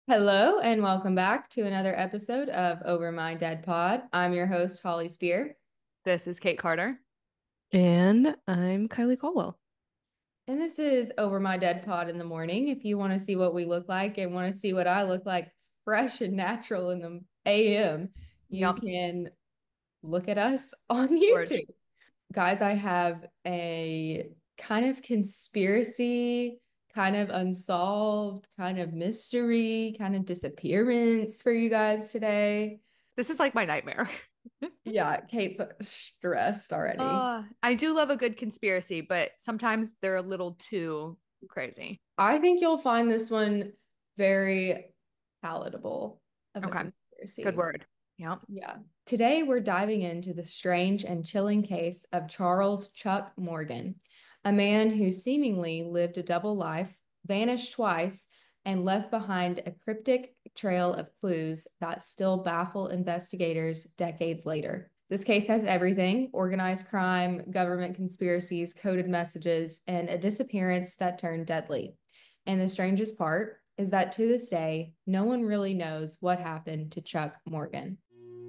Hello and welcome back to another episode of Over My Dead Pod. I'm your host, Holly Spear, This is Kate Carter. And I'm Kylie Caldwell. and this is Over My Dead Pod in the morning. If you want to see what we look like and want to see what I look like fresh and natural in the AM, you Yep. can look at us on George. YouTube. Guys, I have a kind of conspiracy, kind of unsolved, kind of mystery, kind of disappearance for you guys today. This is like my nightmare. Yeah, Kate's stressed already. I do love a good conspiracy, but sometimes they're a little too crazy. I think you'll find this one very palatable of a Okay. Good conspiracy. word. Yep. Yeah. Today we're diving into the strange and chilling case of Charles Chuck Morgan, a man who seemingly lived a double life, vanished twice, and left behind a cryptic trail of clues that still baffle investigators decades later. This case has everything: organized crime, government conspiracies, coded messages, and a disappearance that turned deadly. And the strangest part is that to this day, no one really knows what happened to Chuck Morgan.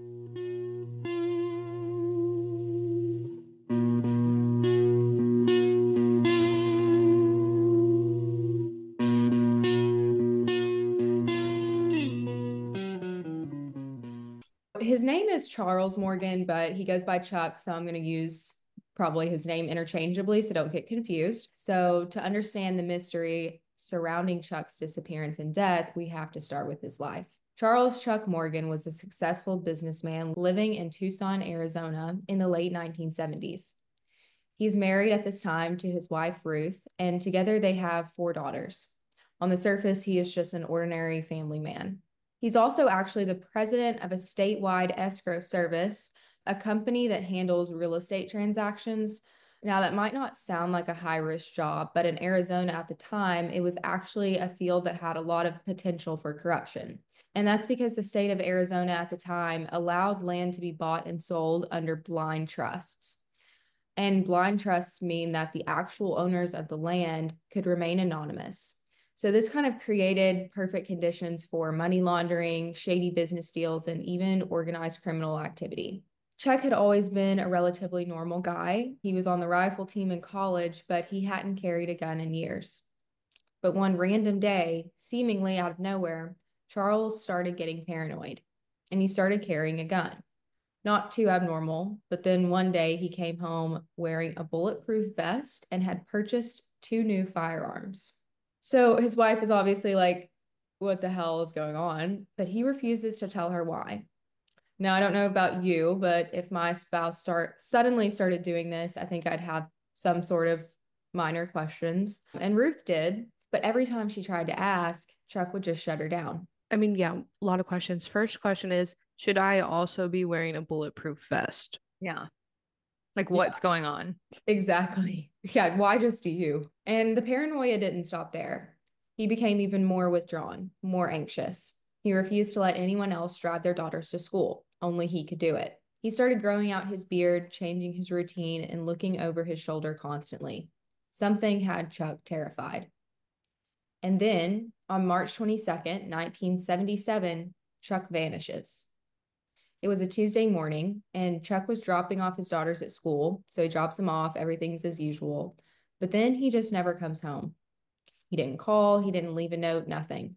His name is Charles Morgan, but he goes by Chuck, so I'm going to use probably his name interchangeably so don't get confused. So, to understand the mystery surrounding Chuck's disappearance and death, we have to start with his life. Charles Chuck Morgan was a successful businessman living in Tucson, Arizona in the late 1970s. He's married at this time to his wife, Ruth, and together they have four daughters. On the surface, he is just an ordinary family man. He's also actually the president of a statewide escrow service, a company that handles real estate transactions. Now, that might not sound like a high risk job, but in Arizona at the time, it was actually a field that had a lot of potential for corruption. And that's because the state of Arizona at the time allowed land to be bought and sold under blind trusts. And blind trusts mean that the actual owners of the land could remain anonymous. So this kind of created perfect conditions for money laundering, shady business deals, and even organized criminal activity. Chuck had always been a relatively normal guy. He was on the rifle team in college, but he hadn't carried a gun in years. But one random day, seemingly out of nowhere, Charles started getting paranoid and he started carrying a gun. Not too abnormal, but then one day he came home wearing a bulletproof vest and had purchased two new firearms. So his wife is obviously like, what the hell is going on? But he refuses to tell her why. Now, I don't know about you, but if my spouse suddenly started doing this, I think I'd have some sort of minor questions. And Ruth did, but every time she tried to ask, Chuck would just shut her down. Yeah, a lot of questions. First question is, should I also be wearing a bulletproof vest? Yeah. Like Yeah, what's going on? exactly. Yeah, why just you? And the paranoia didn't stop there. He became even more withdrawn, more anxious. He refused to let anyone else drive their daughters to school. Only he could do it. He started growing out his beard, changing his routine, and looking over his shoulder constantly. Something had Chuck terrified. And then, on March 22nd, 1977, Chuck vanishes. It was a Tuesday morning, and Chuck was dropping off his daughters at school. So he drops them off, everything's as usual. But then he just never comes home. He didn't call, he didn't leave a note, nothing.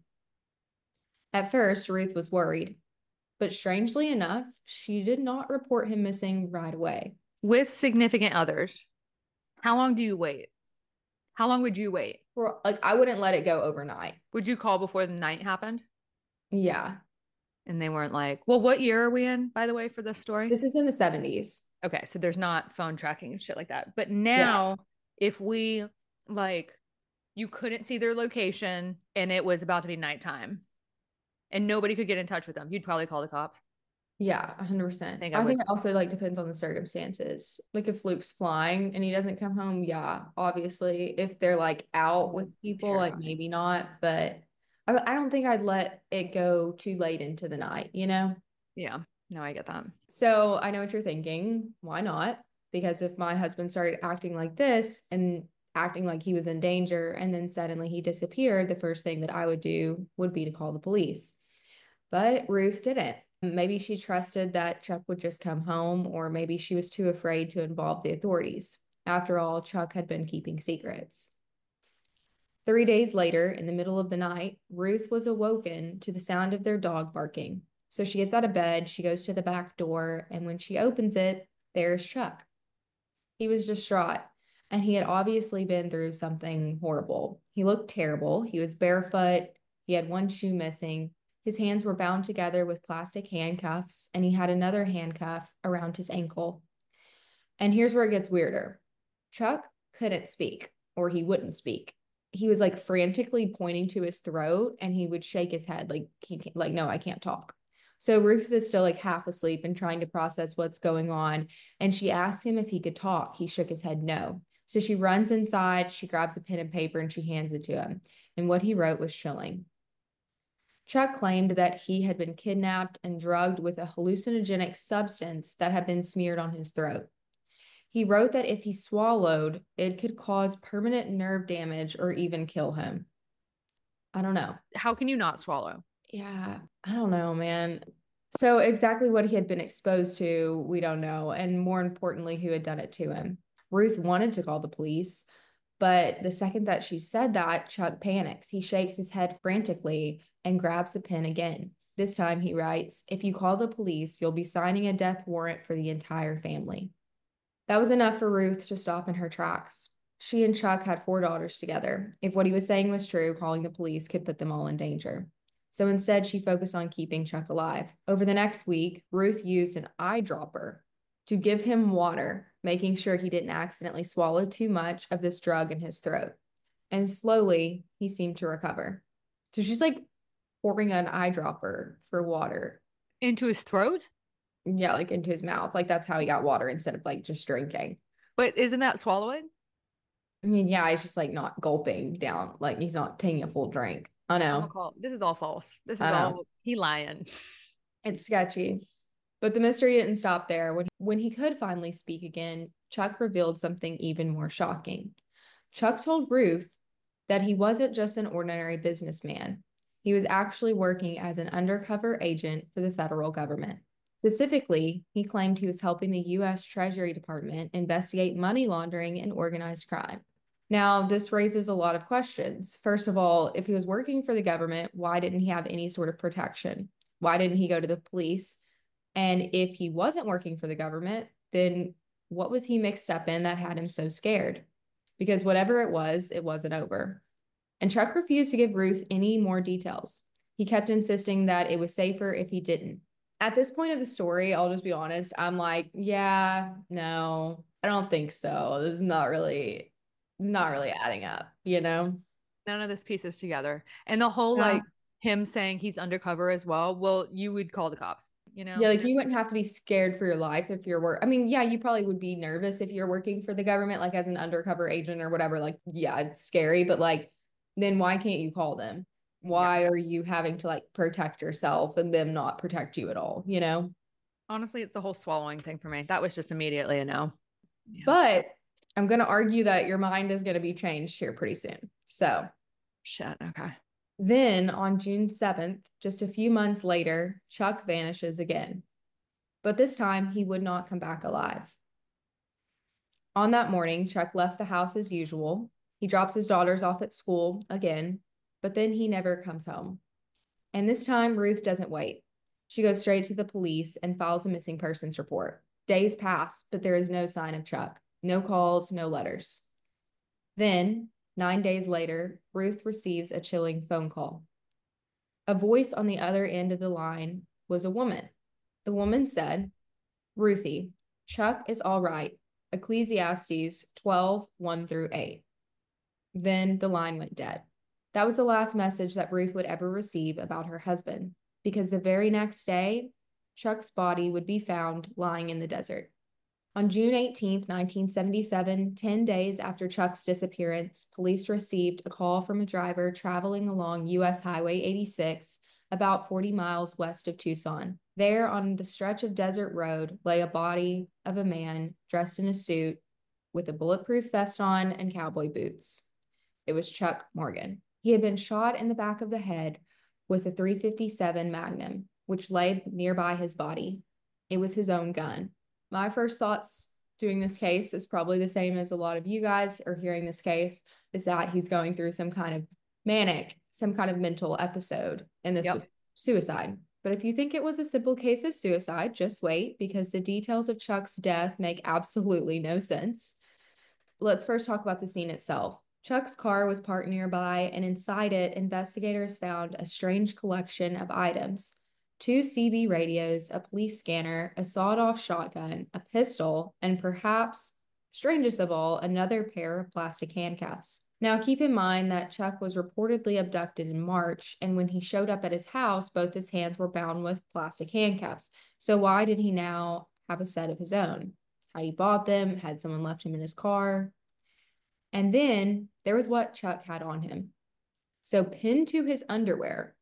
At first, Ruth was worried, but strangely enough, she did not report him missing right away. With significant others, how long do you wait? How long would you wait? Like, I wouldn't let it go overnight. Would you call before the night happened? Yeah, And they weren't like, well, what year are we in, by the way, for this story? this is in the 70s. Okay, so there's not phone tracking and shit like that. But Yeah. now, if we like, you couldn't see their location and it was about to be nighttime and nobody could get in touch with them, you'd probably call the cops. Yeah, I 100%. think I I would think it too. also like depends on the circumstances. Like if Luke's flying and he doesn't come home, yeah, obviously. If they're like out with people, like Terrifying. maybe not, but I don't think I'd let it go too late into the night, you know? Yeah, no, I get that. So I know what you're thinking. Why not? Because if my husband started acting like this and acting like he was in danger, and then suddenly he disappeared, the first thing that I would do would be to call the police. But Ruth didn't. Maybe she trusted that Chuck would just come home, or maybe she was too afraid to involve the authorities. After all, Chuck had been keeping secrets. 3 days later, in the middle of the night, Ruth was awoken to the sound of their dog barking. So she gets out of bed, she goes to the back door, and when she opens it, there's Chuck. He was distraught, and he had obviously been through something horrible. He looked terrible. He was barefoot. He had one shoe missing. His hands were bound together with plastic handcuffs, and he had another handcuff around his ankle. And here's where it gets weirder. Chuck couldn't speak, or he wouldn't speak. He was like frantically pointing to his throat, and he would shake his head like no, I can't talk. So Ruth is still like half asleep and trying to process what's going on. And she asked him if he could talk. He shook his head no. So she runs inside, she grabs a pen and paper, and she hands it to him. And what he wrote was chilling. Chuck claimed that he had been kidnapped and drugged with a hallucinogenic substance that had been smeared on his throat. He wrote that if he swallowed, it could cause permanent nerve damage or even kill him. I don't know. How can you not swallow? Yeah, I don't know, man. So exactly what he had been exposed to, we don't know. And more importantly, who had done it to him. Ruth wanted to call the police, but the second that she said that, Chuck panics. He shakes his head frantically and grabs the pen again. This time he writes, "If you call the police, you'll be signing a death warrant for the entire family." That was enough for Ruth to stop in her tracks. She and Chuck had 4 daughters together. If what he was saying was true, calling the police could put them all in danger. So instead, she focused on keeping Chuck alive. Over the next week, Ruth used an eyedropper to give him water, making sure he didn't accidentally swallow too much of this drug in his throat. And slowly, he seemed to recover. So she's like pouring an eyedropper for water. Into his throat? Yeah, like into his mouth. Like that's how he got water instead of like just drinking. But isn't that swallowing? I mean, yeah, he's just like not gulping down. Like he's not taking a full drink. I I'm know. gonna call this is all false. This is I know. all he lying. It's sketchy. But the mystery didn't stop there. When he could finally speak again, Chuck revealed something even more shocking. Chuck told Ruth that he wasn't just an ordinary businessman. He was actually working as an undercover agent for the federal government. Specifically, he claimed he was helping the U.S. Treasury Department investigate money laundering and organized crime. Now, this raises a lot of questions. First of all, if he was working for the government, why didn't he have any sort of protection? Why didn't he go to the police? And if he wasn't working for the government, then what was he mixed up in that had him so scared? Because whatever it wasn't over. And Chuck refused to give Ruth any more details. He kept insisting that it was safer if he didn't. At this point of the story, I'll just be honest, I'm like, yeah, no, I don't think so. This is not really adding up, you know? None of this pieces together. And the whole like him saying he's undercover as well. Well, you would call the cops, you know? Yeah, like you wouldn't have to be scared for your life if you're I mean, yeah, you probably would be nervous if you're working for the government, like as an undercover agent or whatever. Like, yeah, it's scary, but like, then why can't you call them? Why are you having to like protect yourself and them not protect you at all, you know? Honestly, it's the whole swallowing thing for me. That was just immediately a no. Yeah. But I'm going to argue that your mind is going to be changed here pretty soon. So, shit, okay. Then on June 7th, just a few months later, Chuck vanishes again. But this time he would not come back alive. On that morning, Chuck left the house as usual. He drops his daughters off at school again, but then he never comes home. And this time, Ruth doesn't wait. She goes straight to the police and files a missing persons report. Days pass, but there is no sign of Chuck. No calls, no letters. Then, 9 days later, Ruth receives a chilling phone call. A voice on the other end of the line was a woman. The woman said, "Ruthie, Chuck is all right. Ecclesiastes 12:1-8. Then the line went dead. That was the last message that Ruth would ever receive about her husband, because the very next day, Chuck's body would be found lying in the desert. On June 18th, 1977, 10 days after Chuck's disappearance, police received a call from a driver traveling along U.S. Highway 86, about 40 miles west of Tucson. There, on the stretch of desert road, lay a body of a man dressed in a suit with a bulletproof vest on and cowboy boots. It was Chuck Morgan. He had been shot in the back of the head with a .357 Magnum, which lay nearby his body. It was his own gun. My first thoughts doing this case is probably the same as a lot of you guys are hearing this case, is that he's going through some kind of some kind of mental episode, and this was suicide. But if you think it was a simple case of suicide, just wait, because the details of Chuck's death make absolutely no sense. Let's first talk about the scene itself. Chuck's car was parked nearby, and inside it, investigators found a strange collection of items: 2 CB radios, a police scanner, a sawed-off shotgun, a pistol, and perhaps, strangest of all, another pair of plastic handcuffs. Now, keep in mind that Chuck was reportedly abducted in March, and when he showed up at his house, both his hands were bound with plastic handcuffs. So why did he now have a set of his own? Had he bought them? Had someone left him in his car? And then there was what Chuck had on him. So pinned to his underwear,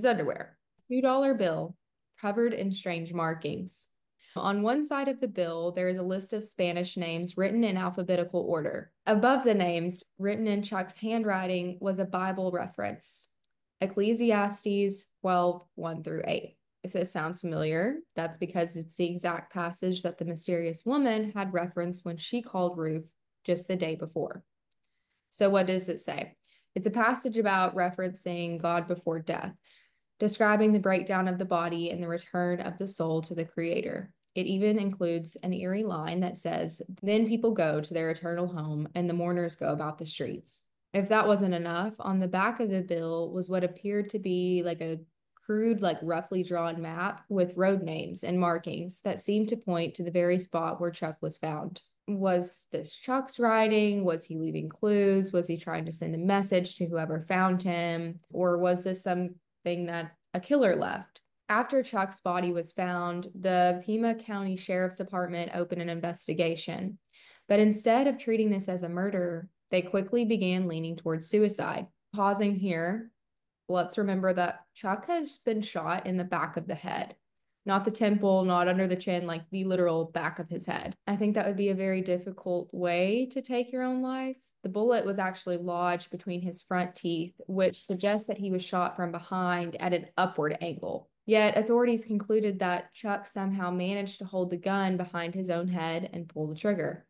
$2 bill covered in strange markings. On one side of the bill, there is a list of Spanish names written in alphabetical order. Above the names, written in Chuck's handwriting, was a Bible reference: Ecclesiastes 12, 1-8. If this sounds familiar, that's because it's the exact passage that the mysterious woman had referenced when she called Ruth just the day before. So what does it say? It's a passage about referencing God before death, describing the breakdown of the body and the return of the soul to the Creator. It even includes an eerie line that says, "Then people go to their eternal home and the mourners go about the streets." If that wasn't enough, on the back of the bill was what appeared to be like a crude, roughly drawn map with road names and markings that seemed to point to the very spot where Chuck was found. Was this Chuck's writing? Was he leaving clues? Was he trying to send a message to whoever found him? Or was this something that a killer left? After Chuck's body was found, the Pima County Sheriff's Department opened an investigation. But instead of treating this as a murder, they quickly began leaning towards suicide. Pausing here, let's remember that Chuck has been shot in the back of the head. Not the temple, not under the chin, like the literal back of his head. I think that would be a very difficult way to take your own life. The bullet was actually lodged between his front teeth, which suggests that he was shot from behind at an upward angle. Yet authorities concluded that Chuck somehow managed to hold the gun behind his own head and pull the trigger.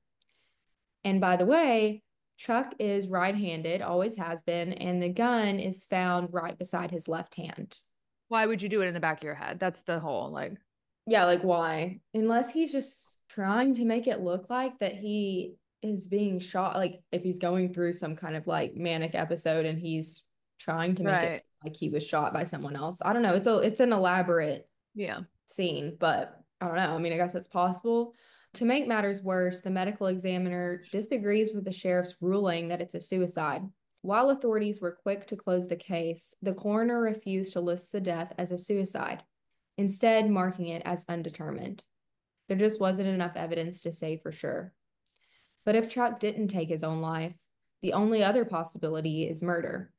And by the way, Chuck is right-handed, always has been, and the gun is found right beside his left hand. Why would you do it in the back of your head? That's the whole, Yeah, why? Unless he's just trying to make it look like that he is being shot, if he's going through some kind of manic episode and he's trying to make it like he was shot by someone else. I don't know. It's an elaborate scene, but I don't know. I mean, I guess it's possible. To make matters worse, the medical examiner disagrees with the sheriff's ruling that it's a suicide. While authorities were quick to close the case, the coroner refused to list the death as a suicide, instead marking it as undetermined. There just wasn't enough evidence to say for sure. But if Chuck didn't take his own life, the only other possibility is murder.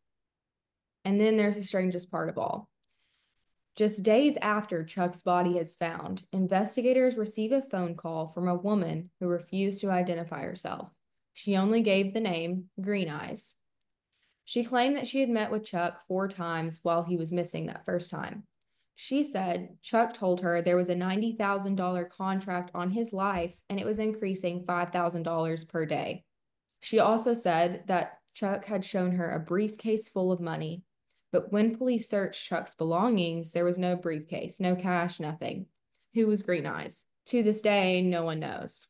And then there's the strangest part of all. Just days after Chuck's body is found, investigators receive a phone call from a woman who refused to identify herself. She only gave the name Green Eyes. She claimed that she had met with Chuck 4 times while he was missing that first time. She said Chuck told her there was a $90,000 contract on his life and it was increasing $5,000 per day. She also said that Chuck had shown her a briefcase full of money, but when police searched Chuck's belongings, there was no briefcase, no cash, nothing. Who was Green Eyes? To this day, no one knows.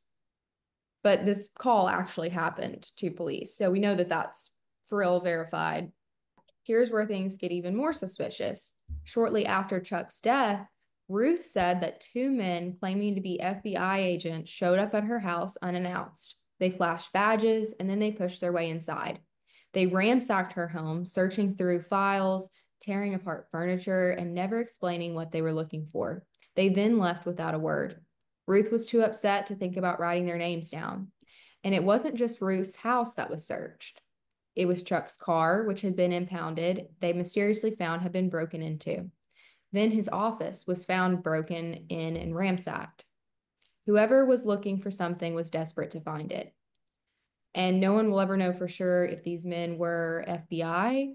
But this call actually happened to police, so we know that that's for real verified. Here's where things get even more suspicious. Shortly after Chuck's death, Ruth said that 2 men claiming to be FBI agents showed up at her house unannounced. They flashed badges and then they pushed their way inside. They ransacked her home, searching through files, tearing apart furniture, and never explaining what they were looking for. They then left without a word. Ruth was too upset to think about writing their names down. And it wasn't just Ruth's house that was searched. It was Chuck's car, which had been impounded, they mysteriously found had been broken into. Then his office was found broken in and ransacked. Whoever was looking for something was desperate to find it. And no one will ever know for sure if these men were FBI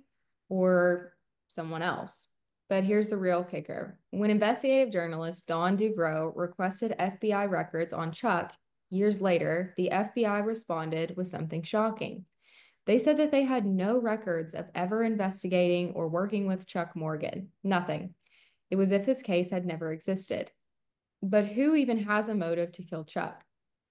or someone else. But here's the real kicker. When investigative journalist Don Duvreau requested FBI records on Chuck years later, the FBI responded with something shocking. They said that they had no records of ever investigating or working with Chuck Morgan. Nothing. It was as if his case had never existed. But who even has a motive to kill Chuck?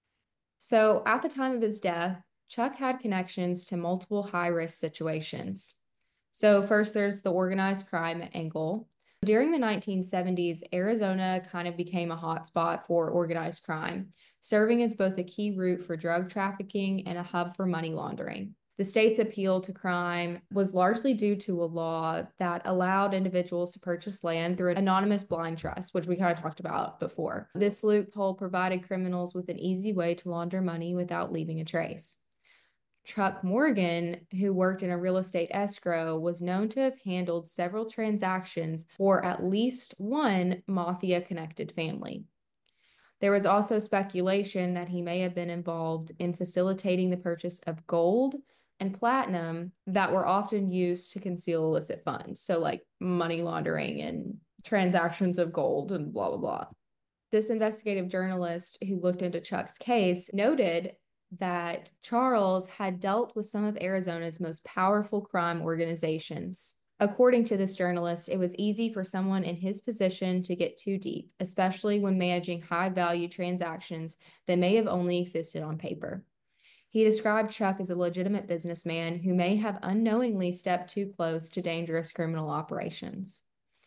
So at the time of his death, Chuck had connections to multiple high-risk situations. So first, there's the organized crime angle. During the 1970s, Arizona kind of became a hotspot for organized crime, serving as both a key route for drug trafficking and a hub for money laundering. The state's appeal to crime was largely due to a law that allowed individuals to purchase land through an anonymous blind trust, which we kind of talked about before. This loophole provided criminals with an easy way to launder money without leaving a trace. Chuck Morgan, who worked in a real estate escrow, was known to have handled several transactions for at least one mafia-connected family. There was also speculation that he may have been involved in facilitating the purchase of gold and platinum that were often used to conceal illicit funds. So like money laundering and transactions of gold and blah, blah, blah. This investigative journalist who looked into Chuck's case noted that Charles had dealt with some of Arizona's most powerful crime organizations. According to this journalist, it was easy for someone in his position to get too deep, especially when managing high-value transactions that may have only existed on paper. He described Chuck as a legitimate businessman who may have unknowingly stepped too close to dangerous criminal operations.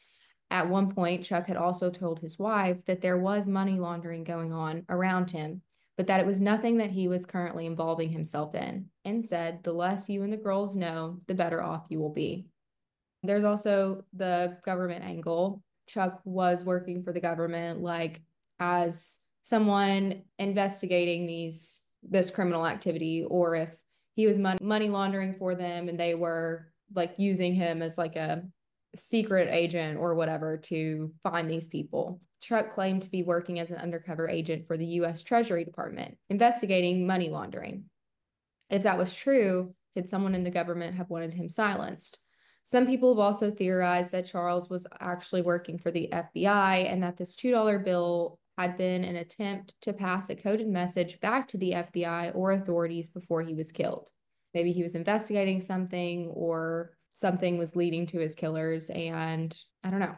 At one point, Chuck had also told his wife that there was money laundering going on around him, but that it was nothing that he was currently involving himself in, and said, "The less you and the girls know, the better off you will be." There's also the government angle. Chuck was working for the government, like as someone investigating this criminal activity, or if he was money laundering for them and they were like using him as like a secret agent or whatever to find these people. Chuck claimed to be working as an undercover agent for the U.S. Treasury Department, investigating money laundering. If that was true, could someone in the government have wanted him silenced? Some people have also theorized that Charles was actually working for the FBI and that this $2 bill had been an attempt to pass a coded message back to the FBI or authorities before he was killed. Maybe he was investigating something or something was leading to his killers, and I don't know.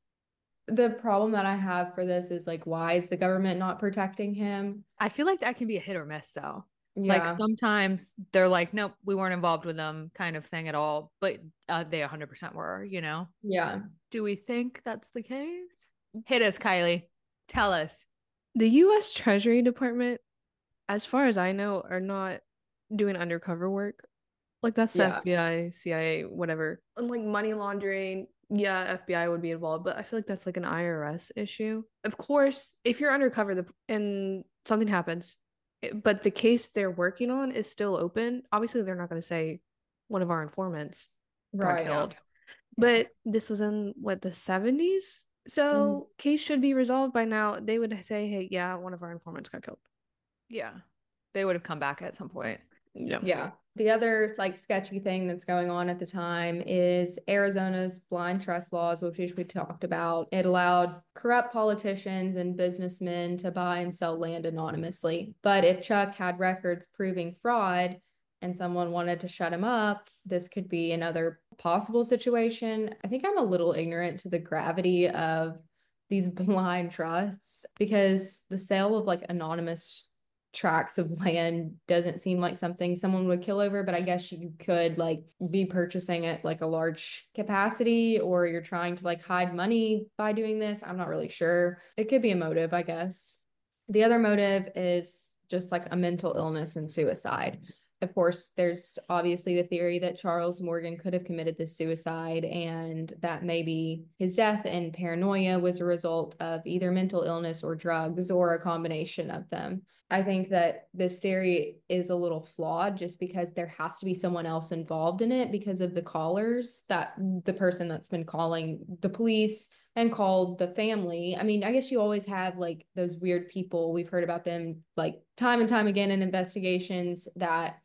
The problem that I have for this is like, why is the government not protecting him? I feel like that can be a hit or miss though. Yeah. Like sometimes they're like, nope, we weren't involved with them kind of thing at all, but they 100% were, you know? Yeah. Do we think that's the case? Hit us, Kylie. Tell us. The U.S. Treasury Department, as far as I know, are not doing undercover work. Like that's the Yeah. FBI, CIA, whatever. And like money laundering, yeah, FBI would be involved, but I feel like that's like an IRS issue. Of course, if you're undercover and something happens, but the case they're working on is still open, obviously they're not going to say one of our informants got killed. But this was in what, the 70s? So case should be resolved by now. They would say, hey, yeah, one of our informants got killed. Yeah. They would have come back at some point. Yeah. The other like sketchy thing that's going on at the time is Arizona's blind trust laws, which we talked about. It allowed corrupt politicians and businessmen to buy and sell land anonymously. But if Chuck had records proving fraud and someone wanted to shut him up, this could be another possible situation. I think I'm a little ignorant to the gravity of these blind trusts, because the sale of like anonymous tracts of land doesn't seem like something someone would kill over, but I guess you could like be purchasing at like a large capacity, or you're trying to like hide money by doing this. I'm not really sure. It could be a motive, I guess. The other motive is just like a mental illness and suicide. Of course, there's obviously the theory that Charles Morgan could have committed this suicide and that maybe his death and paranoia was a result of either mental illness or drugs or a combination of them. I think that this theory is a little flawed just because there has to be someone else involved in it because of the callers, that the person that's been calling the police and called the family. I mean, I guess you always have like those weird people. We've heard about them like time and time again in investigations that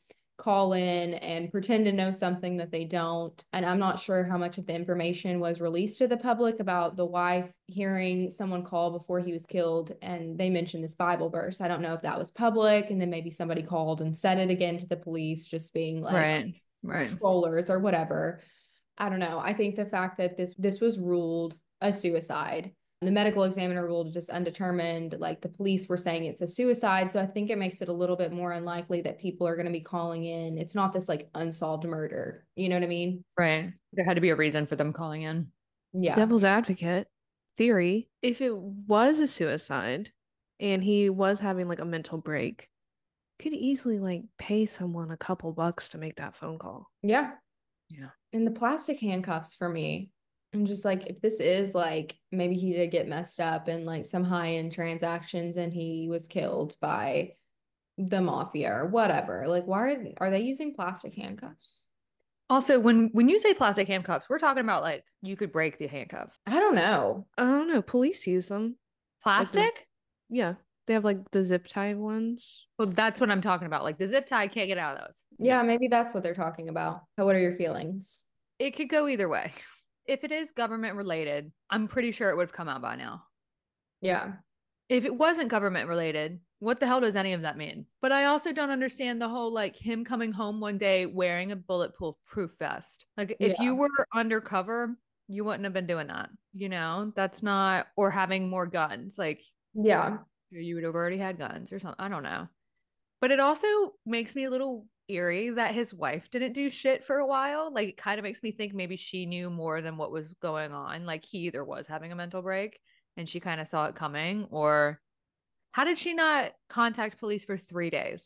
call in and pretend to know something that they don't. And I'm not sure how much of the information was released to the public about the wife hearing someone call before he was killed. And they mentioned this Bible verse. I don't know if that was public. And then maybe somebody called and said it again to the police, just being like, right. trollers or whatever. I don't know. I think the fact that this was ruled a suicide. The medical examiner ruled it just undetermined. Like the police were saying it's a suicide. So I think it makes it a little bit more unlikely that people are going to be calling in. It's not this like unsolved murder. You know what I mean? Right. There had to be a reason for them calling in. Yeah. Devil's advocate theory. If it was a suicide and he was having like a mental break, could easily like pay someone a couple bucks to make that phone call. Yeah. Yeah. And the plastic handcuffs for me, I'm just like, if this is like, maybe he did get messed up in like some high-end transactions and he was killed by the mafia or whatever. Like, why are they using plastic handcuffs? Also, when you say plastic handcuffs, we're talking about like you could break the handcuffs. I don't know. I don't know. Police use them. Plastic? Yeah. They have like the zip tie ones. Well, that's what I'm talking about. Like the zip tie, can't get out of those. Yeah, maybe that's what they're talking about. What are your feelings? It could go either way. If it is government related, I'm pretty sure it would have come out by now. Yeah. If it wasn't government related, what the hell does any of that mean? But I also don't understand the whole like him coming home one day wearing a bulletproof vest. Like if you were undercover, you wouldn't have been doing that. You know, that's not, or having more guns. Like, yeah, you would have already had guns or something. I don't know. But it also makes me a little eerie that his wife didn't do shit for a while. Like it kind of makes me think maybe she knew more than what was going on. Like he either was having a mental break and she kind of saw it coming, or how did she not contact police for 3 days?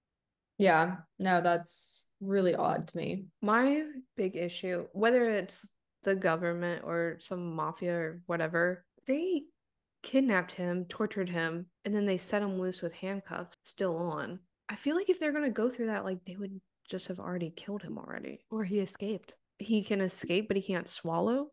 Yeah, no, that's really odd to me. My big issue, whether it's the government or some mafia or whatever, they kidnapped him, tortured him, and then they set him loose with handcuffs still on. I feel like if they're going to go through that, like they would just have already killed him already. Or he escaped. He can escape, but he can't swallow.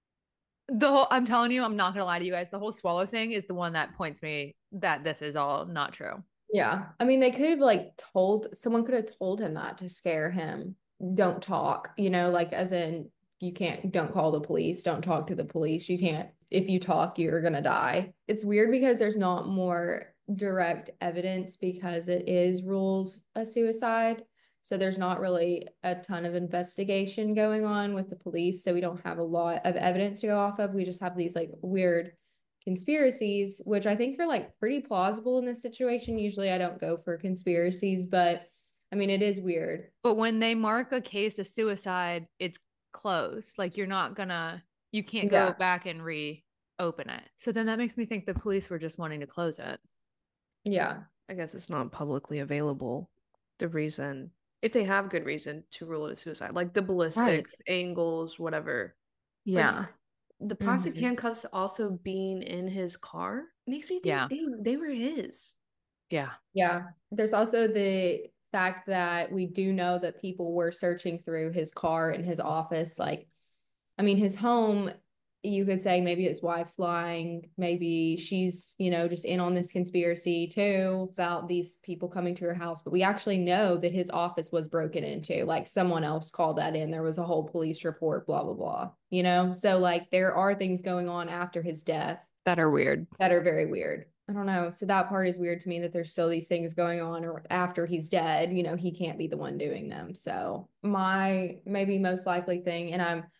I'm telling you, I'm not gonna lie to you guys. The whole swallow thing is the one that points me that this is all not true. Yeah. I mean, they could have like someone could have told him that to scare him. Don't talk, like as in don't call the police, don't talk to the police. You can't, if you talk, you're gonna die. It's weird because there's not more direct evidence because it is ruled a suicide. So there's not really a ton of investigation going on with the police. So we don't have a lot of evidence to go off of. We just have these like weird conspiracies, which I think are like pretty plausible in this situation. Usually I don't go for conspiracies, but I mean, it is weird. But when they mark a case of suicide, it's closed. Like you can't go back and reopen it. So then that makes me think the police were just wanting to close it. Yeah. I guess it's not publicly available. The reason, if they have good reason to rule it a suicide, like the ballistics, angles, whatever. Yeah. Like, the plastic handcuffs also being in his car makes me think they were his. Yeah. Yeah. There's also the fact that we do know that people were searching through his car and his office. Like, I mean, his home, you could say maybe his wife's lying. Maybe she's, just in on this conspiracy too about these people coming to her house. But we actually know that his office was broken into. Like someone else called that in. There was a whole police report, blah, blah, blah, So like there are things going on after his death that are weird, that are very weird. I don't know. So that part is weird to me that there's still these things going on, or after he's dead, he can't be the one doing them. So my maybe most likely thing,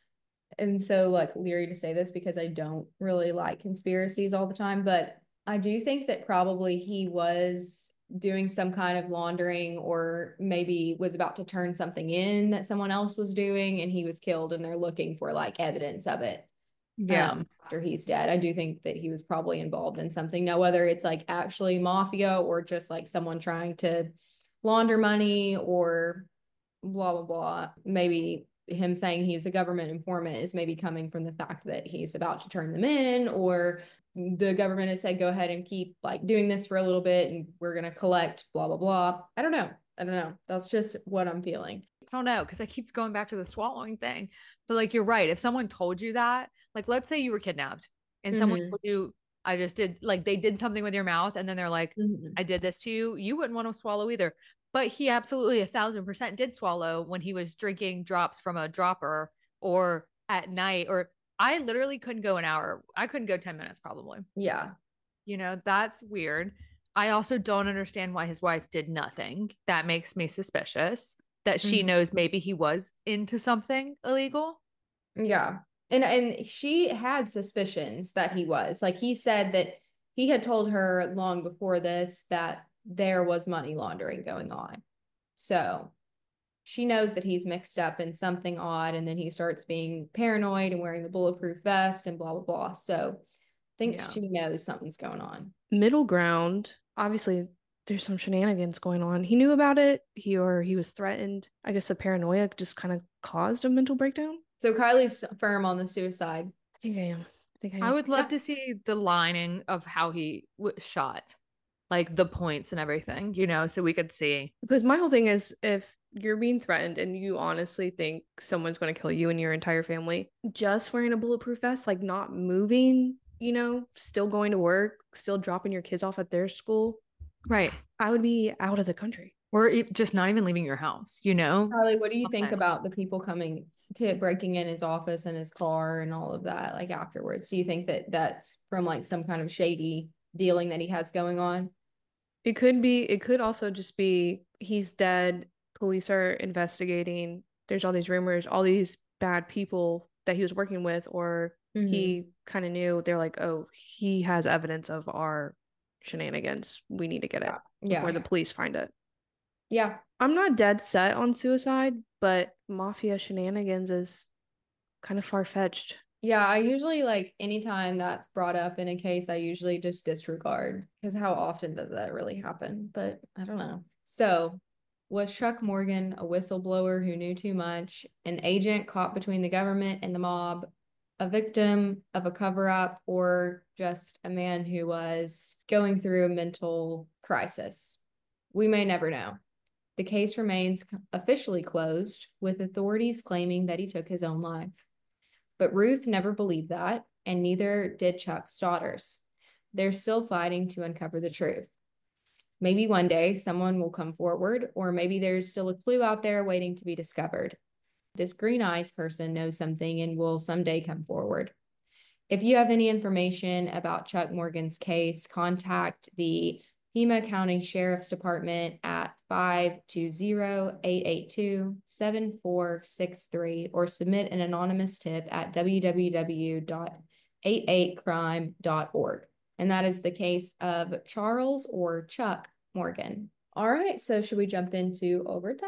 and so like leery to say this because I don't really like conspiracies all the time, but I do think that probably he was doing some kind of laundering, or maybe was about to turn something in that someone else was doing and he was killed and they're looking for like evidence of it. Yeah. After he's dead. I do think that he was probably involved in something. Now, whether it's like actually mafia or just like someone trying to launder money or blah, blah, blah, maybe him saying he's a government informant is maybe coming from the fact that he's about to turn them in, or the government has said, go ahead and keep like doing this for a little bit and we're going to collect blah, blah, blah. I don't know. That's just what I'm feeling. I don't know, because I keep going back to the swallowing thing. But like, you're right. If someone told you that, like, let's say you were kidnapped and someone told you, I just did, like, they did something with your mouth and then they're like, I did this to you, you wouldn't want to swallow either. But he absolutely 1,000% did swallow when he was drinking drops from a dropper or at night, or I literally couldn't go an hour. I couldn't go 10 minutes probably. Yeah. You know, that's weird. I also don't understand why his wife did nothing. That makes me suspicious that she knows maybe he was into something illegal. Yeah. And she had suspicions that he was. Like he said that he had told her long before this that there was money laundering going on. So she knows that he's mixed up in something odd, and then he starts being paranoid and wearing the bulletproof vest and blah blah blah. So I think she knows something's going on. Middle ground. Obviously, there's some shenanigans going on. He knew about it. He was threatened. I guess the paranoia just kind of caused a mental breakdown. So Kylie's firm on the suicide. I think I am. I would love to see the lining of how he was shot, like the points and everything, you know, so we could see. Because my whole thing is, if you're being threatened and you honestly think someone's going to kill you and your entire family, just wearing a bulletproof vest, like not moving, you know, still going to work, still dropping your kids off at their school. Right. I would be out of the country. Or just not even leaving your house, you know? Carly, what do you think about the people coming to breaking in his office and his car and all of that, like afterwards? Do you think that that's from like some kind of shady dealing that he has going on? It could be. It could also just be he's dead. Police are investigating. There's all these rumors, all these bad people that he was working with, or he kind of knew. They're like, oh, he has evidence of our shenanigans. We need to get it before the police find it. Yeah. I'm not dead set on suicide, but mafia shenanigans is kind of far-fetched. Yeah, I usually like anytime that's brought up in a case, I usually just disregard, because how often does that really happen? But I don't know. So, was Chuck Morgan a whistleblower who knew too much, an agent caught between the government and the mob, a victim of a cover-up, or just a man who was going through a mental crisis? We may never know. The case remains officially closed, with authorities claiming that he took his own life. But Ruth never believed that, and neither did Chuck's daughters. They're still fighting to uncover the truth. Maybe one day someone will come forward, or maybe there's still a clue out there waiting to be discovered. This green eyes person knows something and will someday come forward. If you have any information about Chuck Morgan's case, contact the Pima County Sheriff's Department at 520-882-7463 or submit an anonymous tip at www.88crime.org. And that is the case of Charles or Chuck Morgan. All right, so should we jump into overtime?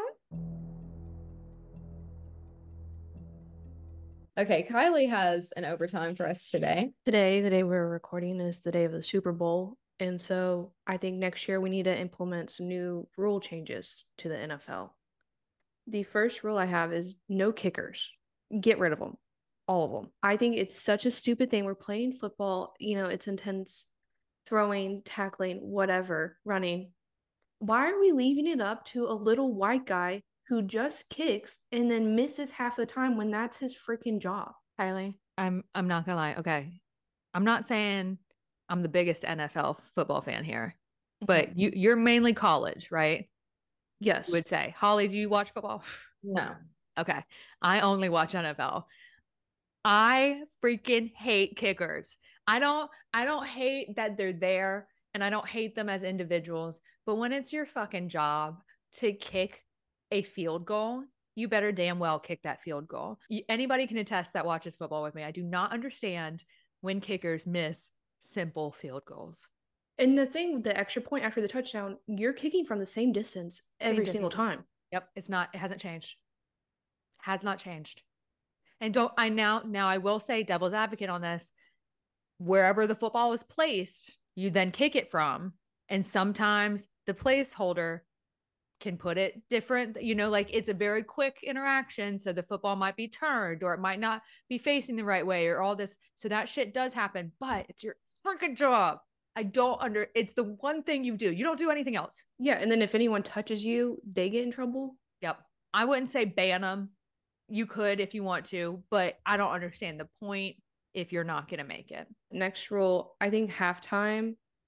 Okay, Kylie has an overtime for us today. Today, the day we're recording, is the day of the Super Bowl. And so I think next year we need to implement some new rule changes to the NFL. The first rule I have is no kickers. Get rid of them. All of them. I think it's such a stupid thing. We're playing football, you know, it's intense, throwing, tackling, whatever, running. Why are we leaving it up to a little white guy who just kicks and then misses half the time when that's his freaking job? Kylie, I'm not gonna lie. Okay. I'm not saying I'm the biggest NFL football fan here, but you're mainly college, right? Yes. You would say. Holly, do you watch football? No. Okay. I only watch NFL. I freaking hate kickers. I don't hate that they're there, and I don't hate them as individuals, but when it's your fucking job to kick a field goal, you better damn well kick that field goal. Anybody can attest that watches football with me. I do not understand when kickers miss simple field goals. And the thing, the extra point after the touchdown, you're kicking from the same distance every single time. Yep. It hasn't changed. Has not changed. And now I will say, devil's advocate on this, wherever the football is placed, you then kick it from. And sometimes the placeholder can put it different, you know, like it's a very quick interaction. So the football might be turned, or it might not be facing the right way, or all this. So that shit does happen, but it's your freaking job. It's the one thing you do. You don't do anything else. Yeah. And then if anyone touches you, they get in trouble. Yep. I wouldn't say ban them. You could if you want to, but I don't understand the point if you're not going to make it. Next rule, I think halftime,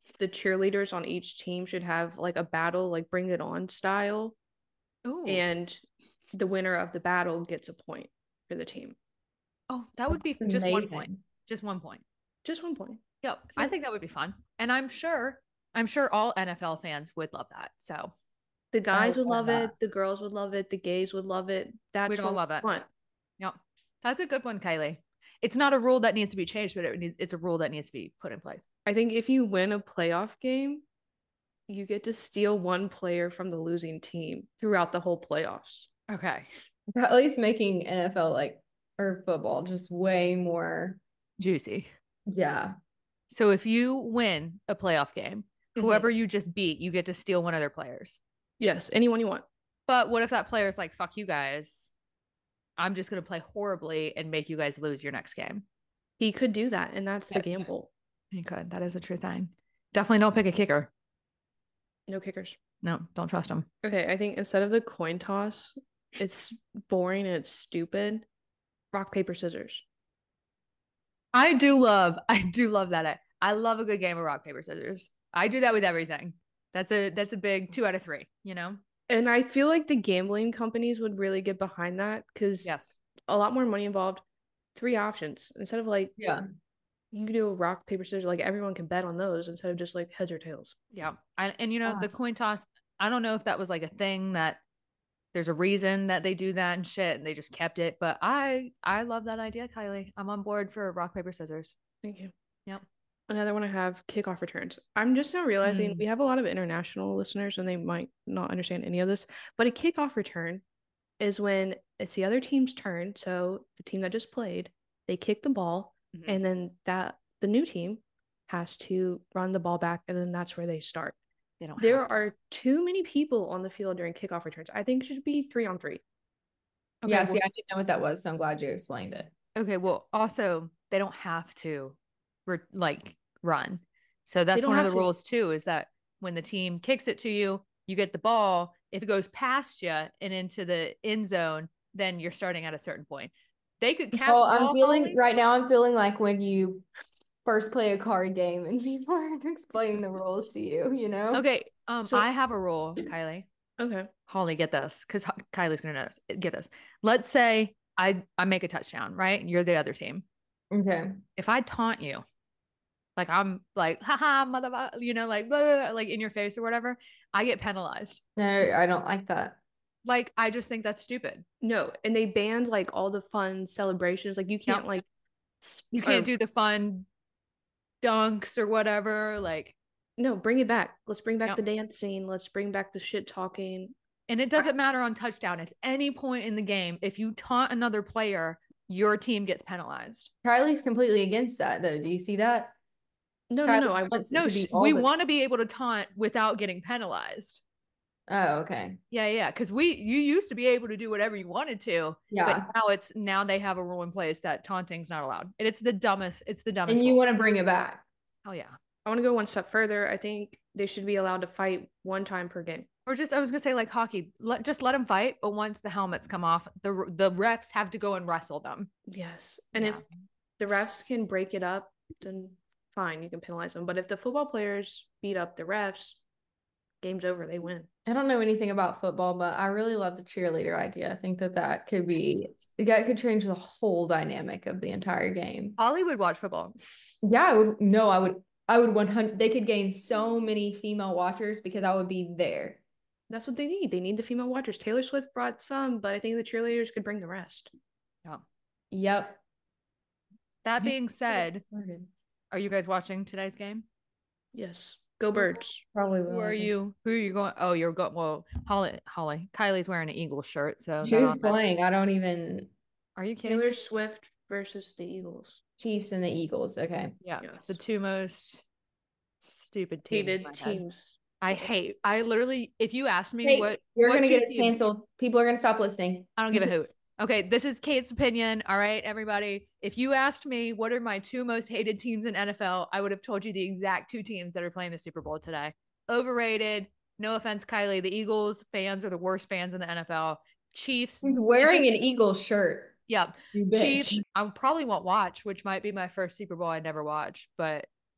the cheerleaders on each team should have like a battle, like Bring It On style. Ooh. And the winner of the battle gets a point for the team. Oh, that would be That's just 1 amazing. point. Just 1 point. Just 1 point. Yep. I think that would be fun. And I'm sure all NFL fans would love that. So The guys I would love love it. that. The girls would love it. The gays would love it. That's we'd all what love we it. want. Yep. That's a good one, Kylie. It's not a rule that needs to be changed, but it's a rule that needs to be put in place. I think if you win a playoff game, you get to steal one player from the losing team throughout the whole playoffs. Okay. At least making NFL or football just way more. Juicy. Yeah. So if you win a playoff game, whoever you just beat, you get to steal one of their players. Yes, anyone you want. But what if that player's like, fuck you guys, I'm just going to play horribly and make you guys lose your next game? He could do that, and that's the gamble. He could. That is a true thing. Definitely don't pick a kicker. No kickers. No, don't trust him. Okay, I think instead of the coin toss, it's boring and it's stupid. Rock, paper, scissors. I do love that. I love a good game of rock, paper, scissors. I do that with everything. That's a big 2 out of 3, you know? And I feel like the gambling companies would really get behind that because Yes. a lot more money involved. 3 options instead of like, Yeah. you can do a rock, paper, scissors. Like everyone can bet on those instead of just like heads or tails. Yeah. And you know, the coin toss, I don't know if that was like a thing that there's a reason that they do that and shit and they just kept it. But I love that idea, Kylie. I'm on board for rock, paper, scissors. Thank you. Yep. Another one I have, kickoff returns. I'm just now realizing we have a lot of international listeners and they might not understand any of this, but a kickoff return is when it's the other team's turn. So the team that just played, they kick the ball, and then the new team has to run the ball back, and then that's where they start. There are too many people on the field during kickoff returns. I think it should be 3-on-3. Okay, Yeah, see, I didn't know what that was, so I'm glad you explained it. Okay, well, also they don't have to run. So that's one of the rules too, is that when the team kicks it to you, you get the ball. If it goes past you and into the end zone, then you're starting at a certain point. They could catch the ball. Right now I'm feeling like when you first play a card game and people aren't explaining the rules to you, you know? Okay, I have a rule, Kylie. Okay. Holly, get this, because Kylie's gonna know this. Get this. Let's say I make a touchdown, right? You're the other team. Okay. If I taunt you, like I'm like, haha, motherfucker, you know, like blah, blah, blah, like in your face or whatever, I get penalized. No, I don't like that. Like, I just think that's stupid. No, and they banned like all the fun celebrations. Like you can't you can't do the fun dunks or whatever. Like, no, bring it back. Let's bring back the dancing. Let's bring back the shit talking. And it doesn't matter on touchdown. It's any point in the game. If you taunt another player, your team gets penalized. Kylie's completely against that, though. Do you see that? No. We want to be able to taunt without getting penalized. Oh, okay. Yeah. Because you used to be able to do whatever you wanted to. Yeah. But now they have a rule in place that taunting's not allowed. And it's the dumbest. And you want to bring it back. Oh yeah. I want to go one step further. I think they should be allowed to fight 1 time per game. Or just, I was gonna say like hockey, let them fight, but once the helmets come off, the refs have to go and wrestle them. Yes. And if the refs can break it up, then fine, you can penalize them. But if the football players beat up the refs, game's over, they win. I don't know anything about football, but I really love the cheerleader idea. I think that could change the whole dynamic of the entire game. Holly would watch football. Yeah, I would 100. They could gain so many female watchers because I would be there. That's what they need. They need the female watchers. Taylor Swift brought some, but I think the cheerleaders could bring the rest. Yeah. Yep. That being said, are you guys watching today's game? Yes. Go Birds. Probably will. Who are you going? Oh, you're going. Well, Holly. Kylie's wearing an Eagles shirt. So who's playing? I don't even. Are you kidding? Taylor Swift versus the Eagles. Chiefs and the Eagles. Okay. Yeah. Yes. The 2 most stupid hated teams. I literally, if you asked me you're going to get us canceled. People are going to stop listening. I don't give a hoot. Okay, this is Kate's opinion. All right, everybody. If you asked me what are my 2 most hated teams in NFL, I would have told you the exact 2 teams that are playing the Super Bowl today. Overrated. No offense, Kylie. The Eagles fans are the worst fans in the NFL. Chiefs. He's wearing an Eagles shirt. Yep. Chiefs. I probably won't watch, which might be my first Super Bowl I never watched, but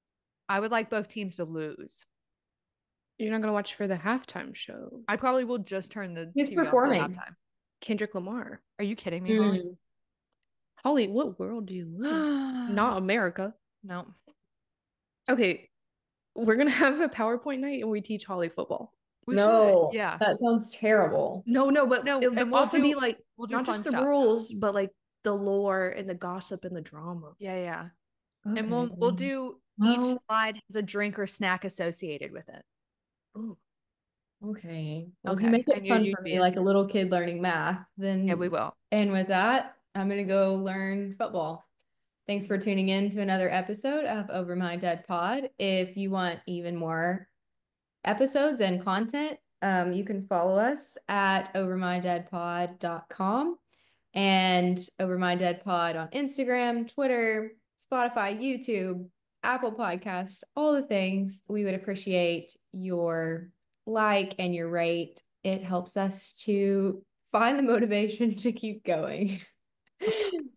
I would like both teams to lose. You're not gonna watch for the halftime show. I probably will just turn the Who's TV on for performing? halftime. Kendrick Lamar. Are you kidding me, Holly? Mm. Holly, what world do you live in? Not America. No. Okay, we're gonna have a PowerPoint night and we teach Holly football. We No, should. Yeah. that sounds terrible. No, but No, it'll and we'll also be do- like we'll do not fun just the stuff. rules, but like the lore and the gossip and the drama. Yeah. Okay. And we'll do each Well, slide has a drink or snack associated with it. Ooh. okay. Well, if Okay, you make I it knew fun you'd for be me, in. like a little kid learning math, then Yeah, we will. And with that, I'm gonna go learn football. Thanks for tuning in to another episode of Over My Dead Pod. If you want even more episodes and content, you can follow us at overmydeadpod.com and Over My Dead Pod on Instagram, Twitter, Spotify, YouTube, Apple Podcast, all the things. We would appreciate your like and your rate. It helps us to find the motivation to keep going.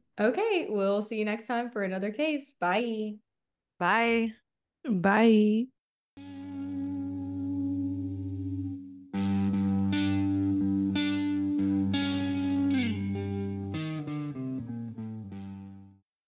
Okay, we'll see you next time for another case. Bye. Bye. Bye.